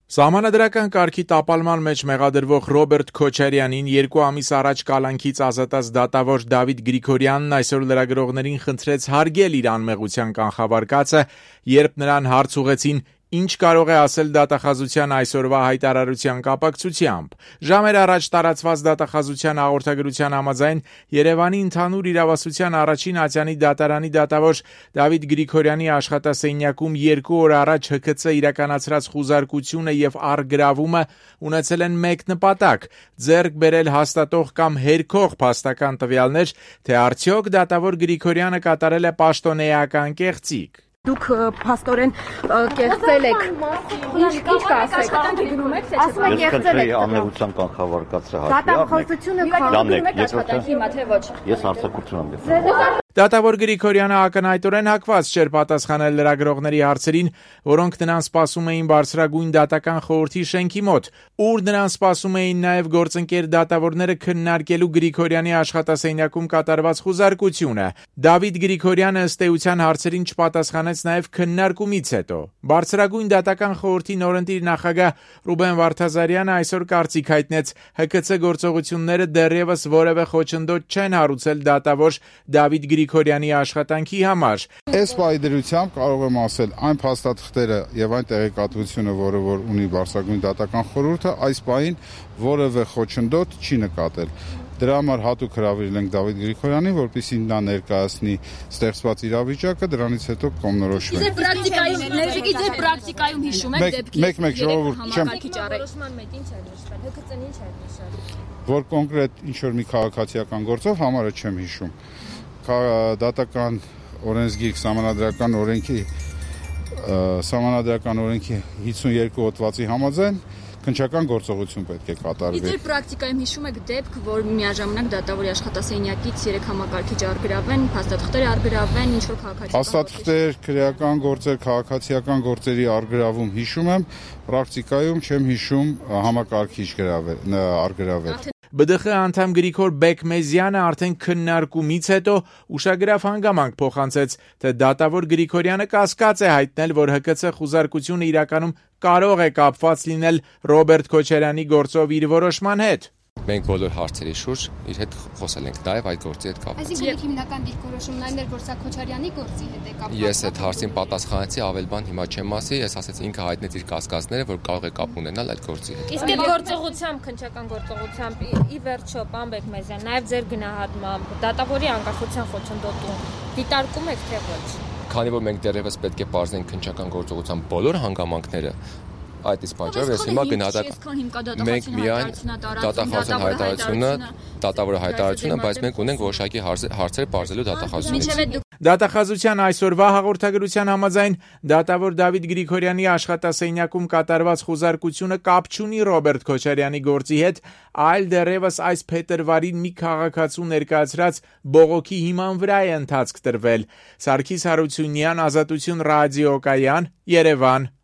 Սահմանադրական կարգի տապալման մեջ մեղադրվող Ռոբերտ Քոչարյանին 2 ամիս առաջ կալանքից ազատած դատավոր Դավիթ Գրիգորյանն այսօր լրագրողներին խնդրեց հարգել իր անմեղության կանխավարկածը, երբ նրան հարց ուղղեցին ինչ կարող է ասել դատախազության այսօրվա հայտարարության կապակցությամբ։ Ժամեր առաջ տարածված դատախազության հաղորդագրության համաձայն Երևանի ընդհանուր իրավասության առաջին ատյանի դատարանի դատավոր Դավիթ Գրիգորյանի աշխատասենյակում 2 օր առաջ ՀՔՑ իրականացրած խուզարկությունը եւ առգրավումը ունեցել են մեկ նպատակ՝ ձեռք բերել հաստատող կամ հերքող փաստական տվյալներ, թե արդյոք դատավոր Գրիգորյանը կատարել է պաշտոնեական կեղծիք։ Դուք փաստորեն կեղծել եք։ Ինչ կասեք։ Ասում եք կեղծել եք անմեղության կանխավարկածը հաշվի դատախազությունը Դանեք, աշխատանքի հիմա թե ոչ։ Ես հարցակցություն եմ Դատավոր Գրիգորյանը ակնհայտորեն հակված չէր պատասխանել լրագրողների հարցերին, որոնք նրան սպասում էին բարձրագույն դատական խորհրդի շենքի մոտ, ուր նրան սպասում էին նաև գործընկեր դատավորները քննարկելու Գրիգորյանի աշխատասենյակում կատարված խուզարկությունը։ Դավիթ Գրիգորյանը ըստ էության հարցերին չպատասխանեց նաև քննարկումից հետո։ Բարձրագույն դատական խորհրդի նորընտիր նախագահ Ռուբեն Վարդազարյանը այսօր կարծիք հայտնեց ՀԿՑ գործողությունները դեռևս որևէ խոչընդոտ չեն հարուցել դատավոր Դավիթ Գրիգորյանի աշխատանքի համար։ Այս պայդրությամբ կարող եմ ասել այն փաստաթղթերը եւ այն տեղեկատվությունը, որը որ ունի բարձրագույն դատական խորհուրդը, այս պահին որևէ խոչընդոտ չի նկատել։ Դրա համար հատուկ հրավիրել ենք Դավիթ Գրիգորյանին, որպեսզի նա ներկայացնի ստեղծված իրավիճակը, դրանից հետո կողմնորոշվենք։ Ձեր պրակտիկայում հիշում եք դեպքի մեկ ժողովուրդ չեմ որոշման մեջ ինչ է նշվել, ՀԿՑ-ն ինչ է նշել։ Որ կոնկրետ ինչ որ մի քաղաքացիական գործով համարը չեմ հիշում։ Դատական օրենսգիր սահմանադրական օրենքի 52 հոդվածի համաձայն քննչական գործողություն պետք է կատարվի։ Իսկ պրակտիկայում հիշում եք դեպք, որ միաժամանակ դատավորի աշխատասենյակից 3 համակարգիչ առգրավեն, փաստաթղթեր առգրավեն, ինչ որ քաղաքացիական փաստաթղթեր, քրեական գործեր, քաղաքացիական գործերի առգրավում հիշում եմ, պրակտիկայում չեմ հիշում համակարգիչ առգրավել։ ԲԴԽ անդամ Գրիգոր Բեկմեզյանը արդեն քննարկումից հետո ուշագրավ հանգամանք փոխանցեց, թե դատավոր Գրիգորյանը կասկած է հայտնել, որ ՀԿՑ խուզարկությունը իրականում կարող է կապված լինել Ռոբերտ Քոչարյանի գործով իր որոշման հետ։ Մենք բոլոր հարցերի շուրջ իր հետ խոսել ենք նաև այդ գործի հետ կապված։ Այսինքն հիմնական դիրքորոշումն այն էր, որ սա Քոչարյանի գործի հետ է կապված։ Ես այդ հարցին պատասխանեցի, ավել բան հիմա չեմ ասի, ես ասեցի ինքը հայտնեց իր կասկածները, որ կարող է կապ ունենալ այդ գործի հետ։ Իսկ այդ գործողությամբ, քննչական գործողությամբ ի վերջո, պարոն Բեկմեզյան, նաև ձեր գնահատմամբ դատավորի անկախության խոչընդոտում դիտարկում եք թե ոչ։ Քանի որ մենք դեռևս պետք է բարձրենք քննչական գործողության բոլոր հանգամանքները, այդ իսկ պատճառով ես հիմա մենք միայն դատախազության հայտարարությունը, դատավորի հայտարարությունը, բայց մենք ունենք որոշակի հարցեր բարձելու դատախազությունից։ Դատախազության այսօրվա հաղորդագրության համաձայն դատավոր Դավիթ Գրիգորյանի աշխատասենյակում կատարված խուզարկությունը կապ չունի Ռոբերտ Քոչարյանի գործի հետ, այլ դեռևս այս փետրվարին մի քաղաքացու ներկայացրած բողոքի հիման վրա է ընթացք տրվել։ Սարգիս Հարությունյան, Ազատություն ռադիոկայան, Երևան։